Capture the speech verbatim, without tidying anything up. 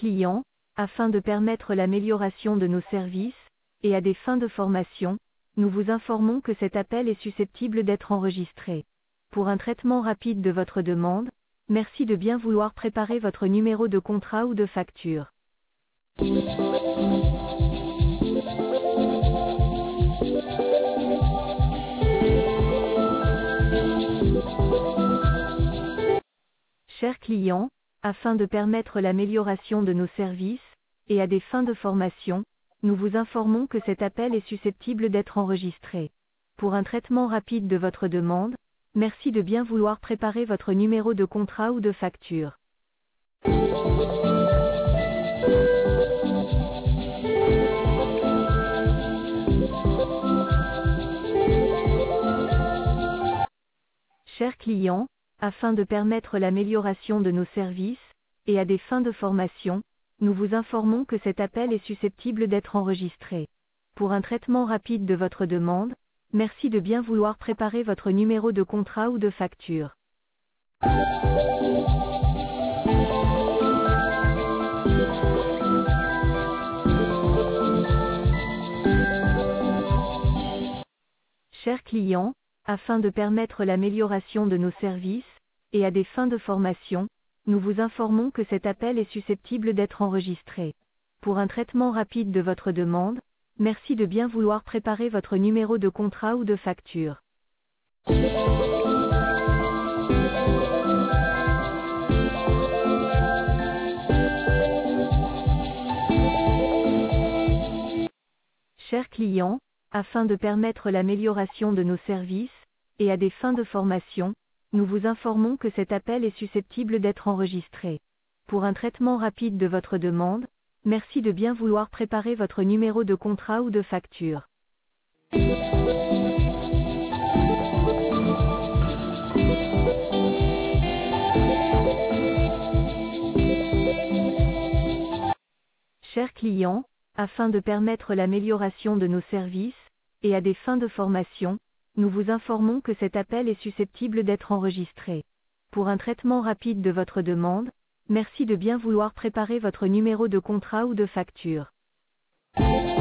client, afin de permettre l'amélioration de nos services, et à des fins de formation, nous vous informons que cet appel est susceptible d'être enregistré. Pour un traitement rapide de votre demande, merci de bien vouloir préparer votre numéro de contrat ou de facture. Chers clients, afin de permettre l'amélioration de nos services, et à des fins de formation, nous vous informons que cet appel est susceptible d'être enregistré. Pour un traitement rapide de votre demande, merci de bien vouloir préparer votre numéro de contrat ou de facture. Chers clients, afin de permettre l'amélioration de nos services, et à des fins de formation, nous vous informons que cet appel est susceptible d'être enregistré. Pour un traitement rapide de votre demande, merci de bien vouloir préparer votre numéro de contrat ou de facture. Chers clients, afin de permettre l'amélioration de nos services, et à des fins de formation, nous vous informons que cet appel est susceptible d'être enregistré. Pour un traitement rapide de votre demande, merci de bien vouloir préparer votre numéro de contrat ou de facture. Chers clients, afin de permettre l'amélioration de nos services, et à des fins de formation, nous vous informons que cet appel est susceptible d'être enregistré. Pour un traitement rapide de votre demande, merci de bien vouloir préparer votre numéro de contrat ou de facture. Chers clients, afin de permettre l'amélioration de nos services, et à des fins de formation, nous vous informons que cet appel est susceptible d'être enregistré. Pour un traitement rapide de votre demande, merci de bien vouloir préparer votre numéro de contrat ou de facture.